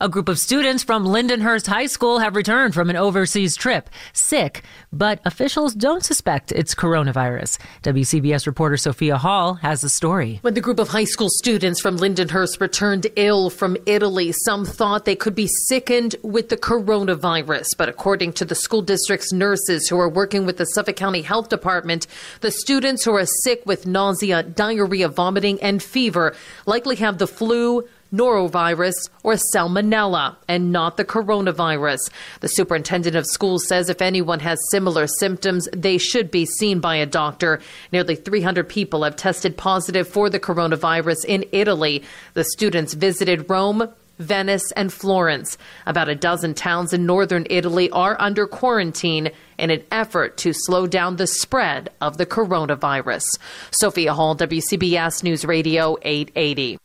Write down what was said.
A group of students from Lindenhurst High School have returned from an overseas trip, sick, but officials don't suspect it's coronavirus. WCBS reporter Sophia Hall has the story. When the group of high school students from Lindenhurst returned ill from Italy, some thought they could be sickened with the coronavirus. But according to the school district's nurses who are working with the Suffolk County Health Department, the students who are sick with nausea, diarrhea, vomiting, and fever likely have the flu, norovirus, or salmonella, and not the coronavirus. The superintendent of schools says if anyone has similar symptoms, they should be seen by a doctor. Nearly 300 people have tested positive for the coronavirus in Italy. The students visited Rome, Venice, and Florence. About a dozen towns in northern Italy are under quarantine in an effort to slow down the spread of the coronavirus. Sophia Hall, WCBS News Radio 880.